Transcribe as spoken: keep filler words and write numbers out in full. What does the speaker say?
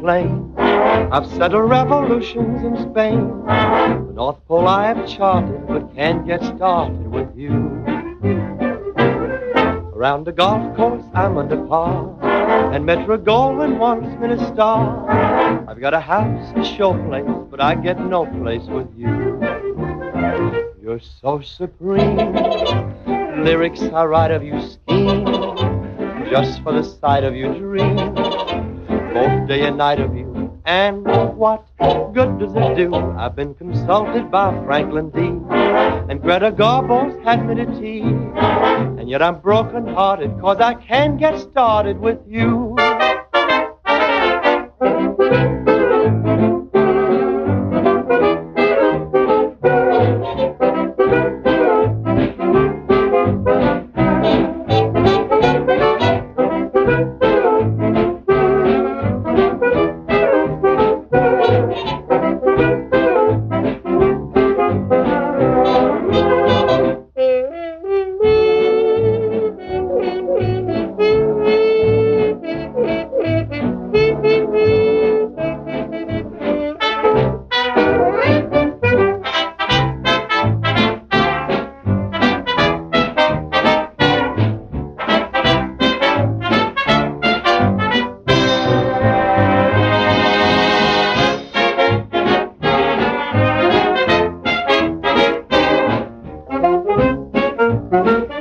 plane. I've settled revolutions in Spain. The North Pole I have charted, but can't get started with you. Around the golf course I'm under par, and Metro Goldwyn wants me to star. I've got a house, a showplace, but I get no place with you. You're so supreme. Lyrics I write of you scheme, just for the sight of you dream, both day and night of you. And what good does it do? I've been consulted by Franklin D. and Greta Garbo's had me to tea. And yet I'm broken-hearted, 'cause I can't get started with you. Thank you.